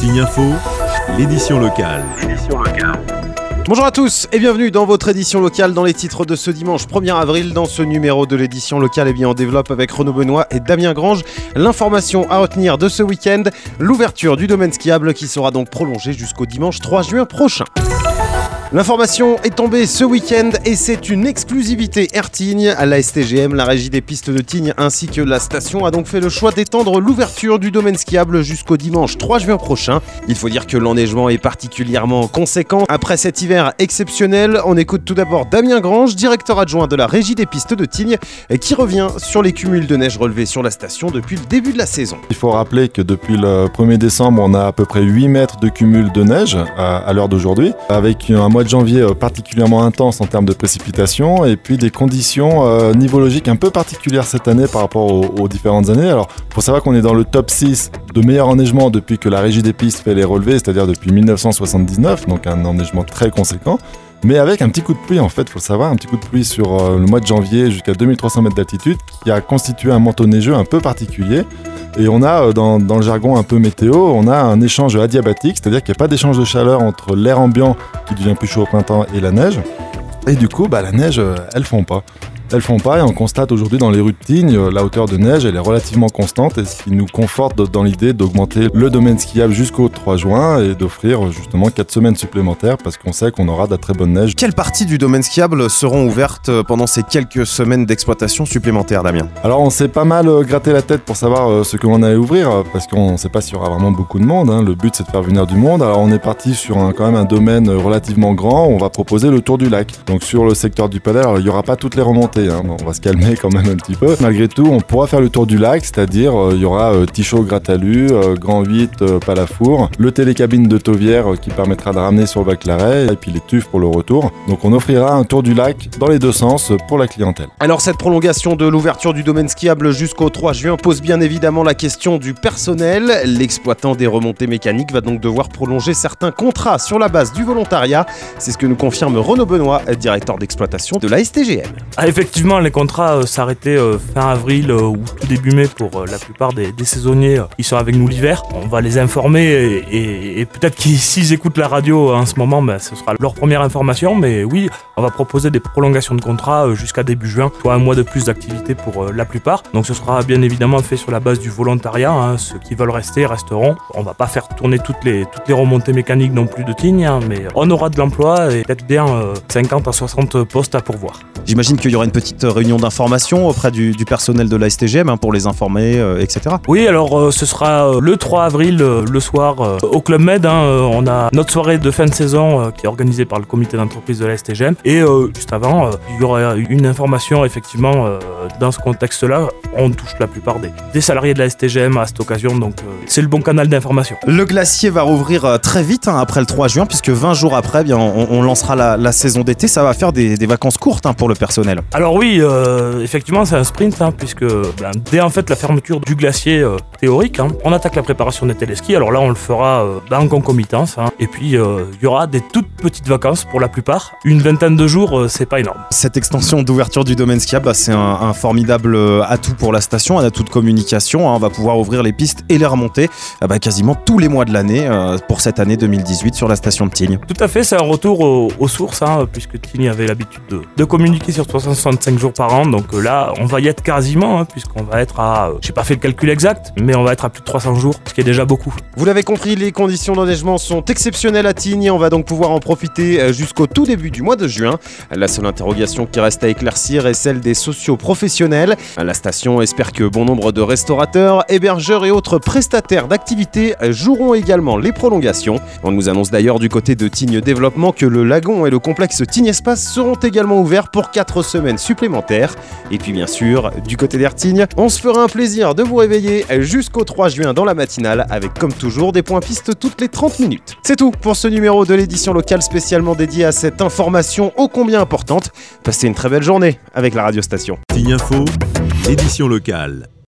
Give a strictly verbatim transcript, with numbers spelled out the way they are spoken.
Tignes Info, l'édition locale. L'édition locale. Bonjour à tous et bienvenue dans votre édition locale dans les titres de ce dimanche premier avril. Dans ce numéro de l'édition locale, eh bien, on développe avec Renaud Benoît et Damien Grange l'information à retenir de ce week-end, l'ouverture du domaine skiable qui sera donc prolongée jusqu'au dimanche trois juin prochain. L'information est tombée ce week-end et c'est une exclusivité Air Tignes. À la S T G M, la régie des pistes de Tignes ainsi que la station a donc fait le choix d'étendre l'ouverture du domaine skiable jusqu'au dimanche trois juin prochain. Il faut dire que l'enneigement est particulièrement conséquent. Après cet hiver exceptionnel, on écoute tout d'abord Damien Grange, directeur adjoint de la régie des pistes de Tignes, qui revient sur les cumuls de neige relevés sur la station depuis le début de la saison. Il faut rappeler que depuis le premier décembre, on a à peu près huit mètres de cumul de neige à, à l'heure d'aujourd'hui, avec un mois de janvier particulièrement intense en termes de précipitations et puis des conditions euh, nivologiques un peu particulières cette année par rapport aux, aux différentes années. Alors, il faut savoir qu'on est dans le top six de meilleur enneigement depuis que la régie des pistes fait les relevés, c'est-à-dire depuis dix-neuf cent soixante-dix-neuf, donc un enneigement très conséquent. Mais avec un petit coup de pluie, en fait, il faut le savoir, un petit coup de pluie sur euh, le mois de janvier jusqu'à deux mille trois cents mètres d'altitude qui a constitué un manteau neigeux un peu particulier. Et on a, euh, dans, dans le jargon un peu météo, on a un échange adiabatique, c'est-à-dire qu'il n'y a pas d'échange de chaleur entre l'air ambiant qui devient plus chaud au printemps et la neige. Et du coup, bah, la neige, euh, elle ne fond pas. Elles font pas et on constate aujourd'hui dans les rues de Tignes, la hauteur de neige elle est relativement constante et ce qui nous conforte dans l'idée d'augmenter le domaine skiable jusqu'au trois juin et d'offrir justement quatre semaines supplémentaires parce qu'on sait qu'on aura de la très bonne neige. Quelles parties du domaine skiable seront ouvertes pendant ces quelques semaines d'exploitation supplémentaires, Damien ? Alors on s'est pas mal gratté la tête pour savoir ce que l'on allait ouvrir parce qu'on ne sait pas s'il y aura vraiment beaucoup de monde, hein. Le but c'est de faire venir du monde. Alors on est parti sur un, quand même un domaine relativement grand, on va proposer le tour du lac. Donc sur le secteur du Palais, alors, il n'y aura pas toutes les remontées. Hein. Bon, on va se calmer quand même un petit peu. Malgré tout, on pourra faire le tour du lac, c'est-à-dire euh, il y aura euh, Tichot, Gratalu, euh, Grand huit, euh, Palafour, le télécabine de Tauvière euh, qui permettra de ramener sur le Val-Claret et puis les tuffes pour le retour. Donc on offrira un tour du lac dans les deux sens euh, pour la clientèle. Alors cette prolongation de l'ouverture du domaine skiable jusqu'au trois juin pose bien évidemment la question du personnel. L'exploitant des remontées mécaniques va donc devoir prolonger certains contrats sur la base du volontariat. C'est ce que nous confirme Renaud Benoît, directeur d'exploitation de la S T G M. Ah, effectivement, les contrats euh, s'arrêtaient euh, fin avril euh, ou tout début mai pour euh, la plupart des, des saisonniers euh, qui sont avec nous l'hiver. On va les informer et, et, et peut-être qu'ils s'ils écoutent la radio en ce moment, ben, ce sera leur première information. Mais oui, on va proposer des prolongations de contrats euh, jusqu'à début juin, soit un mois de plus d'activité pour euh, la plupart. Donc ce sera bien évidemment fait sur la base du volontariat. Hein. Ceux qui veulent rester resteront. On va pas faire tourner toutes les, toutes les remontées mécaniques non plus de Tignes, hein, mais on aura de l'emploi et peut-être bien euh, cinquante à soixante postes à pourvoir. J'imagine qu'il y aura une petite réunion d'information auprès du, du personnel de la S T G M hein, pour les informer, euh, et cetera. Oui, alors euh, ce sera euh, le trois avril, euh, le soir, euh, au Club Med. Hein, euh, on a notre soirée de fin de saison euh, qui est organisée par le comité d'entreprise de la S T G M. Et euh, juste avant, euh, il y aura une information, effectivement, euh, dans ce contexte-là. On touche la plupart des, des salariés de la S T G M à cette occasion, donc euh, c'est le bon canal d'information. Le glacier va rouvrir euh, très vite hein, après le trois juin, puisque vingt jours après, eh bien, on, on lancera la, la saison d'été. Ça va faire des, des vacances courtes hein, pour le personnel. Alors oui, euh, effectivement, c'est un sprint, hein, puisque ben, dès en fait la fermeture du glacier euh, théorique, hein, on attaque la préparation des téléskis. Alors là, on le fera euh, ben, en concomitance. Hein, et puis, il euh, y aura des toutes petites vacances pour la plupart. Une vingtaine de jours, euh, c'est pas énorme. Cette extension d'ouverture du domaine skiable, bah, c'est un, un formidable atout pour la station, un atout de communication. Hein, on va pouvoir ouvrir les pistes et les remonter euh, bah, quasiment tous les mois de l'année euh, pour cette année deux mille dix-huit sur la station de Tignes. Tout à fait, c'est un retour aux, aux sources, hein, puisque Tignes avait l'habitude de, de communiquer sur trois cent soixante-cinq jours par an. Donc euh, là, on va y être quasiment, hein, puisqu'on va être à, euh, j'ai pas fait le calcul exact, mais on va être à plus de trois cents jours, ce qui est déjà beaucoup. Vous l'avez compris, les conditions d'enneigement sont exceptionnelles à Tignes. On va donc pouvoir en profiter jusqu'au tout début du mois de juin. La seule interrogation qui reste à éclaircir est celle des socio-professionnels. La station espère que bon nombre de restaurateurs, hébergeurs et autres prestataires d'activités joueront également les prolongations. On nous annonce d'ailleurs du côté de Tignes Développement que le lagon et le complexe Tignes Espace seront également ouverts pour quatre semaines supplémentaires. Et puis bien sûr, du côté d'Air Tignes, on se fera un plaisir de vous réveiller jusqu'au trois juin dans la matinale avec comme toujours des points pistes toutes les trente minutes. C'est tout pour ce numéro de l'édition locale spécialement dédiée à cette information ô combien importante. Passez une très belle journée avec la radio station. Tignes Info, édition locale.